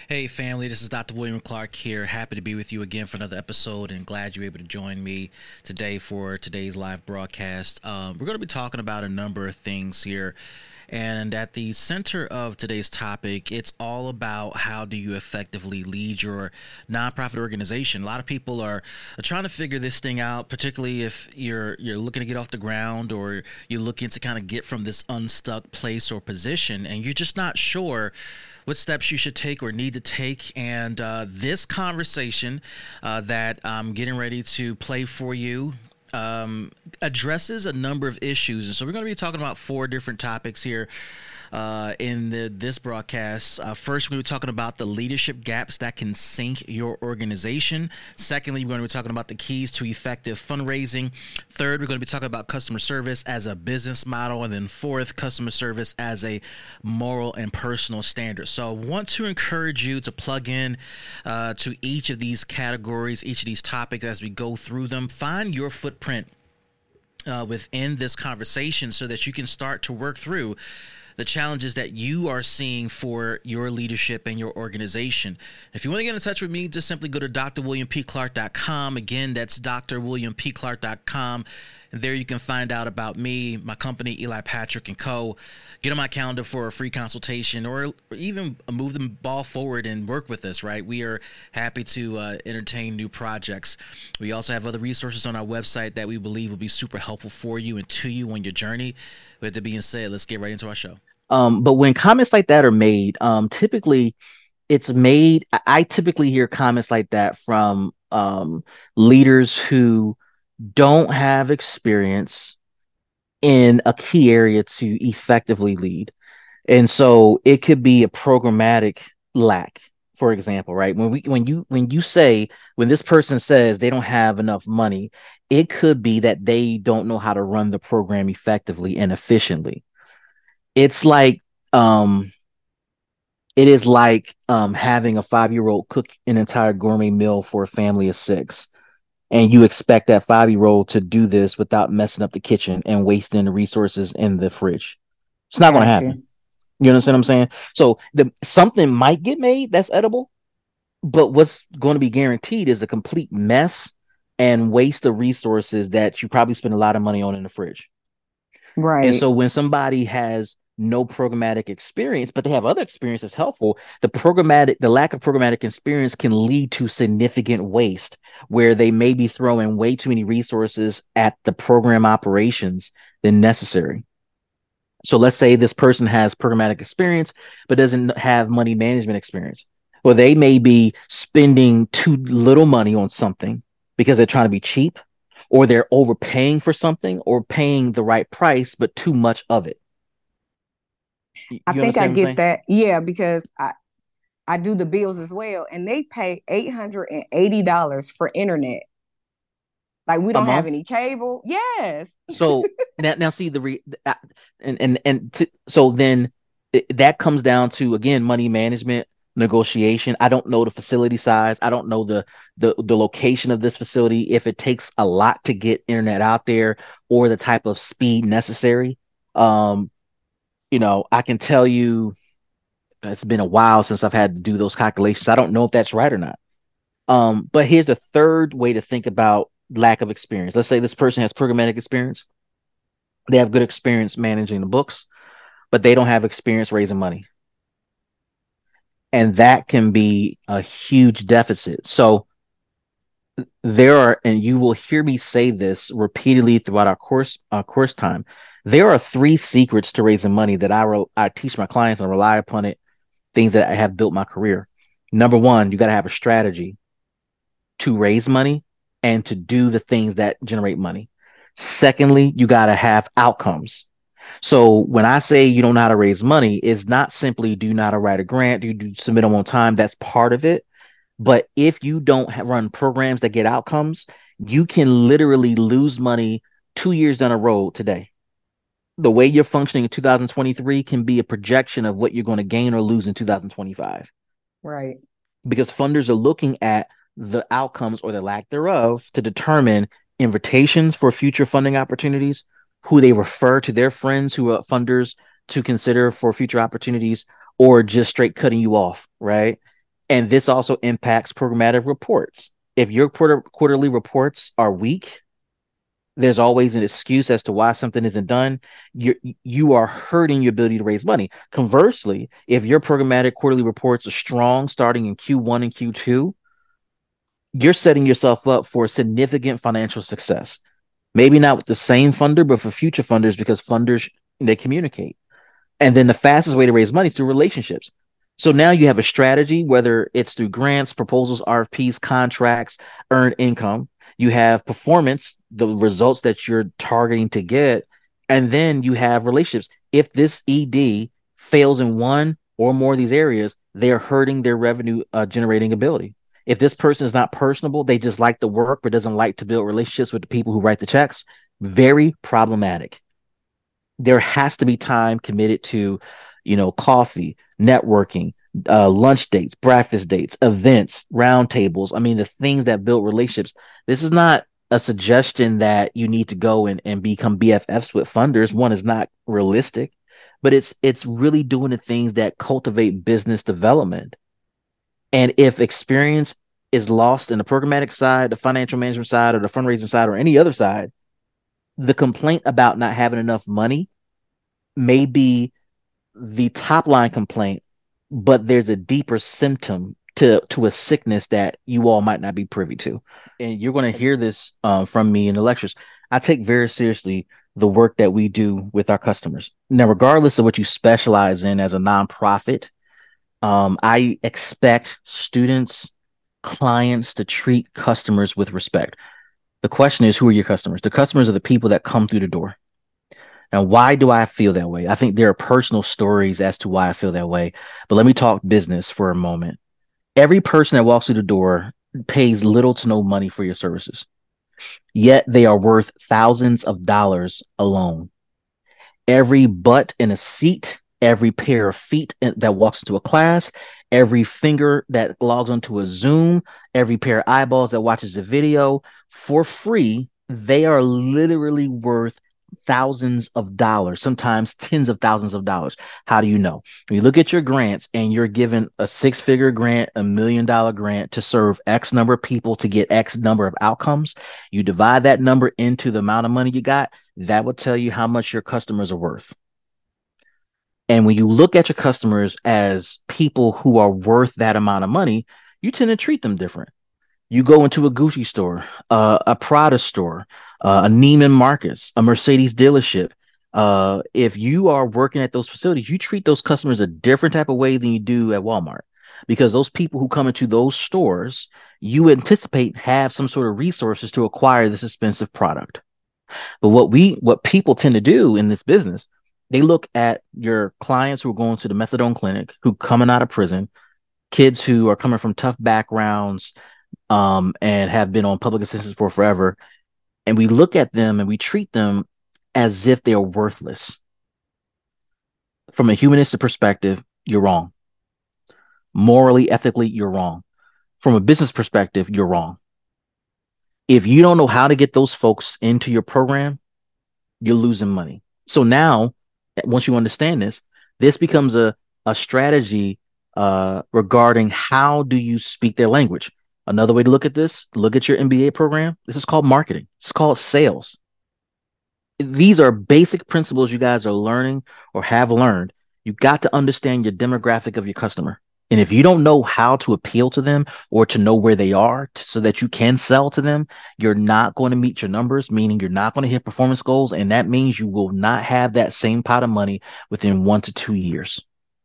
Hey, family, this is Dr. William Clark here. Happy to be with you again for another episode and glad you're able to join me today for today's live broadcast. We're going to be talking about a number of things here. And at the center of today's topic, it's all about how do you effectively lead your nonprofit organization. A lot of people are trying to figure this thing out, particularly if you're looking to get off the ground or you're looking to kind of get from this unstuck place or position, and you're just not sure what steps you should take or need to take. And this conversation that I'm getting ready to play for you addresses a number of issues. And so we're going to be talking about four different topics here in this broadcast. First, we're going to be talking about the leadership gaps that can sink your organization. Secondly, we're going to be talking about the keys to effective fundraising. Third, we're going to be talking about customer service as a business model. And then fourth, customer service as a moral and personal standard. So I want to encourage you to plug in to each of these categories, each of these topics as we go through them. Find your footprint within this conversation so that you can start to work through the challenges that you are seeing for your leadership and your organization. If you want to get in touch with me, just simply go to drwilliampclark.com. Again, that's drwilliampclark.com. And there you can find out about me, my company, Eli Patrick & Co. Get on my calendar for a free consultation or even move the ball forward and work with us, right? We are happy to entertain new projects. We also have other resources on our website that we believe will be super helpful for you and to you on your journey. With that being said, let's get right into our show. But when comments like that are made, typically it's made. I typically hear comments like that from leaders who don't have experience in a key area to effectively lead. And so it could be a programmatic lack, for example, right? When this person says they don't have enough money, it could be that they don't know how to run the program effectively and efficiently. It's like um it is like having a 5-year-old cook an entire gourmet meal for a family of six, and you expect that 5-year-old to do this without messing up the kitchen and wasting the resources in the fridge. It's not going to Got happen. you. You understand what I'm saying? So the something might get made that's edible, but what's going to be guaranteed is a complete mess and waste of resources that you probably spend a lot of money on in the fridge. And Right. so when somebody has no programmatic experience, but they have other experience that's helpful, the lack of programmatic experience can lead to significant waste where they may be throwing way too many resources at the program operations than necessary. So let's say this person has programmatic experience, but doesn't have money management experience. Well, they may be spending too little money on something because they're trying to be cheap, or they're overpaying for something or paying the right price, but too much of it. I You think I understand what I'm get saying? that. Yeah, because I do the bills as well, and they pay $880 for internet. Like we A don't have month. any cable. Yes. So now see so then that comes down to again money management negotiation. I don't know the facility size. I don't know the location of this facility, if it takes a lot to get internet out there or the type of speed necessary. Um, I can tell you it's been a while since I've had to do those calculations. I don't know if that's right or not. But here's the third way to think about lack of experience. Let's say this person has programmatic experience. They have good experience managing the books, but they don't have experience raising money. And that can be a huge deficit. So and you will hear me say this repeatedly throughout our course time. There are three secrets to raising money that I teach my clients and rely upon it. Things that I have built my career. Number one, you got to have a strategy to raise money and to do the things that generate money. Secondly, you got to have outcomes. So when I say you don't know how to raise money, it's not simply do you know how to write a grant, do you submit them on time. That's part of it. But if you don't run programs that get outcomes, you can literally lose money 2 years down the road today. The way you're functioning in 2023 can be a projection of what you're going to gain or lose in 2025 Right. because funders are looking at the outcomes or the lack thereof to determine invitations for future funding opportunities, who they refer to their friends who are funders to consider for future opportunities, or just straight cutting you off, right? And this also impacts programmatic reports. If your quarterly reports are weak, there's always an excuse as to why something isn't done. You are hurting your ability to raise money. Conversely, if your programmatic quarterly reports are strong starting in Q1 and Q2, you're setting yourself up for significant financial success. Maybe not with the same funder, but for future funders, because funders, they communicate. And then the fastest way to raise money is through relationships. So now you have a strategy, whether it's through grants, proposals, RFPs, contracts, earned income. You have performance, the results that you're targeting to get. And then you have relationships. If this ED fails in one or more of these areas, they are hurting their revenue generating ability. If this person is not personable, they just like the work but doesn't like to build relationships with the people who write the checks, very problematic. There has to be time committed to, coffee, networking, lunch dates, breakfast dates, events, roundtables. I mean, the things that build relationships. This is not a suggestion that you need to go and become BFFs with funders. One is not realistic, but it's really doing the things that cultivate business development. And if experience is lost in the programmatic side, the financial management side, or the fundraising side, or any other side, the complaint about not having enough money may be the top line complaint, but there's a deeper symptom to a sickness that you all might not be privy to. And you're going to hear this from me in the lectures. I take very seriously the work that we do with our customers. Now, regardless of what you specialize in as a nonprofit, I expect students, clients to treat customers with respect. The question is, who are your customers? The customers are the people that come through the door. Now, why do I feel that way? I think there are personal stories as to why I feel that way. But let me talk business for a moment. Every person that walks through the door pays little to no money for your services, yet they are worth thousands of dollars alone. Every butt in a seat, every pair of feet that walks into a class, every finger that logs onto a Zoom, every pair of eyeballs that watches a video for free, they are literally worth thousands of dollars, sometimes tens of thousands of dollars. How do you know? When you look at your grants and you're given a six-figure grant, $1 million grant to serve X number of people to get X number of outcomes, you divide that number into the amount of money you got, that will tell you how much your customers are worth. And when you look at your customers as people who are worth that amount of money, you tend to treat them different. You go into a Gucci store, a Prada store, a Neiman Marcus, a Mercedes dealership. If you are working at those facilities, you treat those customers a different type of way than you do at Walmart, because those people who come into those stores, you anticipate have some sort of resources to acquire this expensive product. But what people tend to do in this business, they look at your clients who are going to the methadone clinic, who coming out of prison, kids who are coming from tough backgrounds, and have been on public assistance for forever. And we look at them and we treat them as if they are worthless. From a humanistic perspective, you're wrong. Morally, ethically, you're wrong. From a business perspective, you're wrong. If you don't know how to get those folks into your program, you're losing money. So now, once you understand this, this becomes a strategy regarding how do you speak their language. Another way to look at this, look at your MBA program. This is called marketing. It's called sales. These are basic principles you guys are learning or have learned. You got to understand your demographic of your customer. And if you don't know how to appeal to them or to know where they are so that you can sell to them, you're not going to meet your numbers, meaning you're not going to hit performance goals. And that means you will not have that same pot of money within 1 to 2 years.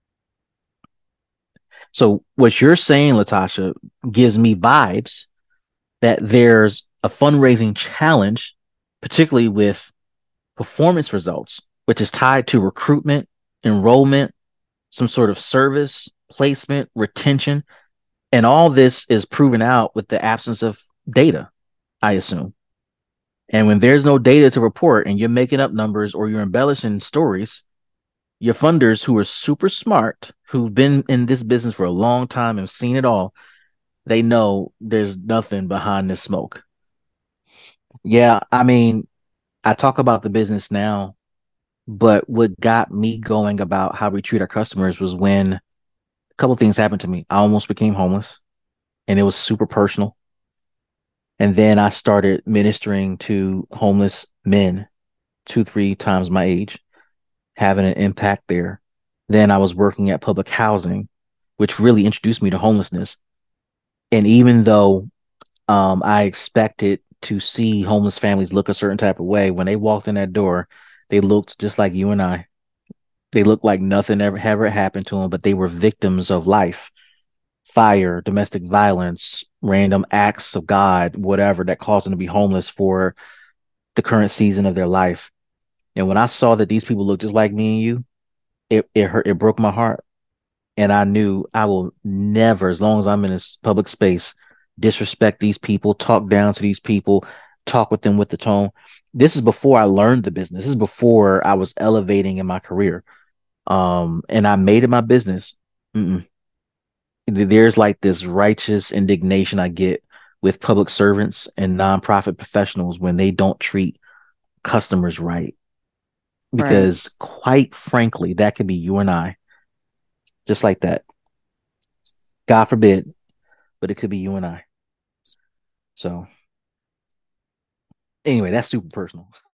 So what you're saying, Latasha, gives me vibes that there's a fundraising challenge, particularly with performance results, which is tied to recruitment, enrollment, some sort of service, placement, retention. And all this is proven out with the absence of data, I assume. And when there's no data to report and you're making up numbers or you're embellishing stories, your funders who are super smart, who've been in this business for a long time and seen it all, they know there's nothing behind this smoke. Yeah, I mean, I talk about the business now, but what got me going about how we treat our customers was when couple things happened to me. I almost became homeless, and it was super personal. And then I started ministering to homeless men, two, three times my age, having an impact there. Then I was working at public housing, which really introduced me to homelessness. And even though I expected to see homeless families look a certain type of way, when they walked in that door, they looked just like you and I. They looked like nothing ever happened to them, but they were victims of life, fire, domestic violence, random acts of God, whatever that caused them to be homeless for the current season of their life. And when I saw that these people looked just like me and you, it hurt, it broke my heart. And I knew I will never, as long as I'm in this public space, disrespect these people, talk down to these people, talk with them with the tone. This is before I learned the business. This is before I was elevating in my career. And I made it my business. Mm-mm. There's like this righteous indignation I get with public servants and nonprofit professionals when they don't treat customers right. Right. Because quite frankly, that could be you and I, just like that. God forbid, but it could be you and I. So anyway, that's super personal.